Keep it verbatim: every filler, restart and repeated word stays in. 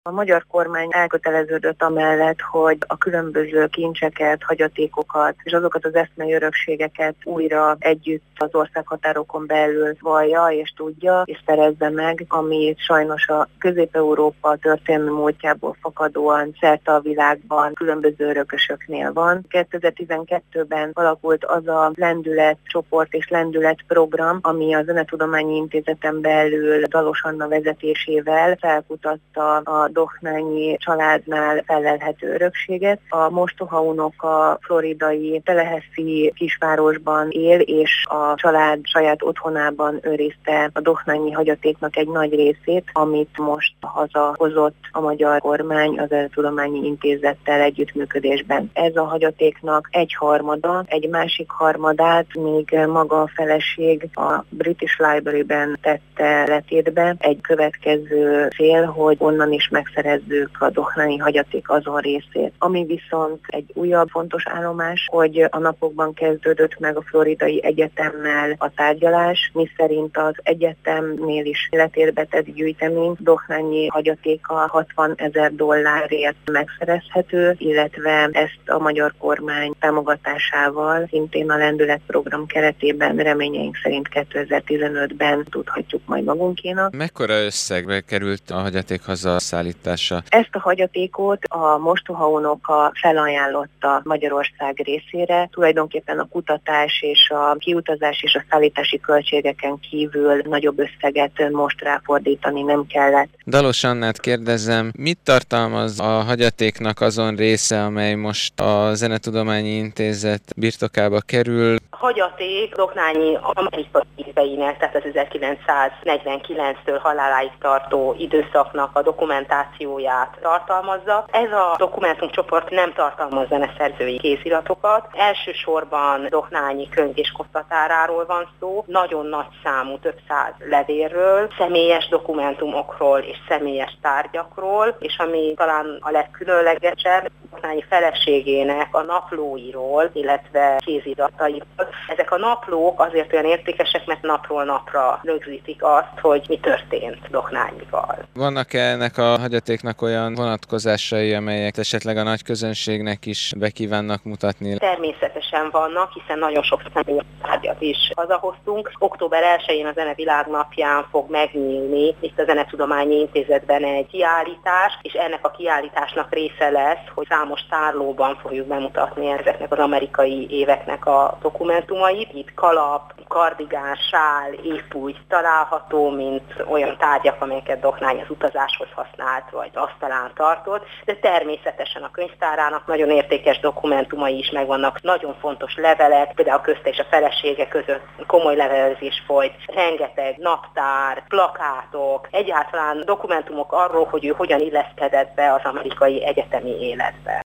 A magyar kormány elköteleződött amellett, hogy a különböző kincseket, hagyatékokat és azokat az eszmei örökségeket újra együtt az országhatárokon belül vallja és tudja és szerezze meg, ami sajnos a Közép-Európa történelmi múltjából fakadóan szerte a világban különböző örökösöknél van. kétezer-tizenkettőben alakult az a lendületcsoport és lendületprogram, ami a Zenetudományi Intézeten belül Dalos Anna vezetésével felkutatta a Dohnányi családnál fellelhető örökséget. A mostoha unoka floridai Tallahassee kisvárosban él, és a család saját otthonában őrizte a dohnányi hagyatéknak egy nagy részét, amit most hazahozott a magyar kormány az Zenetudományi Intézettel együttműködésben. Ez a hagyatéknak egy harmada, egy másik harmadát még maga a feleség a British Library-ben tette letétbe. Egy következő cél, hogy onnan is megszerezzük a dohnányi hagyaték azon részét. Ami viszont egy újabb fontos állomás, hogy a napokban kezdődött meg a Floridai Egyetemmel a tárgyalás, miszerint az egyetemnél is letétbe tett gyűjtemény dohnányi hagyatéka hatvan ezer dollárért megszerezhető, illetve ezt a magyar kormány támogatásával szintén a lendületprogram keretében reményeink szerint kétezer-tizenötben tudhatjuk majd magunkénak. Mekkora összegbe került a hagyaték hazaszállítása? Ezt a hagyatékot a mostoha unoka felajánlotta Magyarország részére. Tulajdonképpen a kutatás és a kiutazás és a szállítási költségeken kívül nagyobb összeget most ráfordítani nem kellett. Dalos Annát kérdezem, mit tartalmaz a hagyatéknak azon része, amely most a Zenetudományi Intézet birtokába kerül? A hagyaték Dohnányi amerikai éveinek, tehát az ezerkilencszáznegyvenkilenctől haláláig tartó időszaknak a dokumentációját tartalmazza. Ez a dokumentumcsoport nem tartalmaz zeneszerzői kéziratokat. Elsősorban Dohnányi könyv és koptatáráról van szó, nagyon nagy számú, több száz levélről, személyes dokumentumokról és személyes tárgyakról, és ami talán a legkülönlegesebb, Dohnányi feleségének a naplóiról, illetve kéziratairól. Ezek a naplók azért olyan értékesek, mert napról napra rögzítik azt, hogy mi történt Dohnányival. Vannak-e ennek a hagyatéknak olyan vonatkozásai, amelyek esetleg a nagy közönségnek is be kívánnak mutatni? Természetesen vannak, hiszen nagyon sok személyes tárgyat is hazahoztunk. október elsején a Zene Világnapján fog megnyílni itt a Zenetudományi Intézetben egy kiállítás, és ennek a kiállításnak része lesz, hogy számos tárlóban fogjuk bemutatni ezeknek az amerikai éveknek a dokumentumait. Itt kalap, kardigán, sál, épúgy található, mint olyan tárgyak, amelyeket Dohnány az utazáshoz használt, vagy asztalán tartott, de természetesen a könyvtárának nagyon értékes dokumentumai is megvannak, nagyon fontos levelek, például a közte és a felesége között komoly levelezés folyt, rengeteg naptár, plakátok, egyáltalán dokumentumok arról, hogy ő hogyan illeszkedett be az amerikai egyetemi életbe.